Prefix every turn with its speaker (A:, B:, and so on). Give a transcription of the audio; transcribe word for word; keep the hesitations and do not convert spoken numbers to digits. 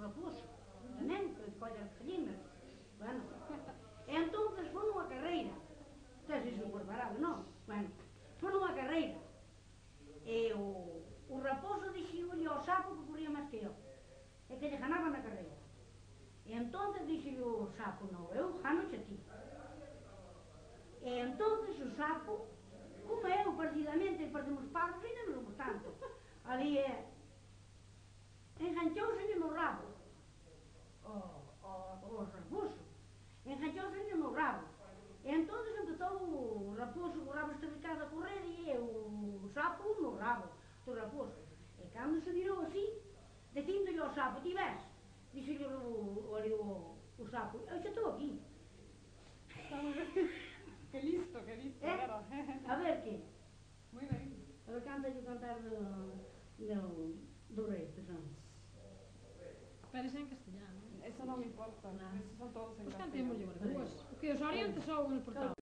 A: raposo, tamén, que colla as gallinas. Bueno, e entonces foi nunha carreira. Tes iso preparado, non? Bueno, foi nunha carreira. E o, o raposo dixíolle ao sapo que corría máis que eu, e que lle ganaba na carreira. E entonces dixíolle o sapo, non, eu ganoche a ti. E entonces o sapo, como eu, parecidamente, perdemos parvos, ainda non somos tanto. Ali é, enganchouselle no rabo, o, o, o raposo, enganchouselle no rabo. E entonces empezou o raposo co rabo esterricado a correr e o sapo no rabo do raposo. E cando se virou así, dicíndolle ao sapo, ti ves? Dixolle o, ali o, o sapo, eu xa estou aquí.
B: Que listo, que listo,
A: Eh?
B: claro.
A: A ver que?
B: Muy ben.
A: A ver, cántalle cantar do, do, do rei, perdón.
C: Pero es en castellano.
B: Eso no me importa,
C: Nada.
B: esos son todos en
C: Pues
B: castellano.
C: cantemos yo, o que os oriente só un portal.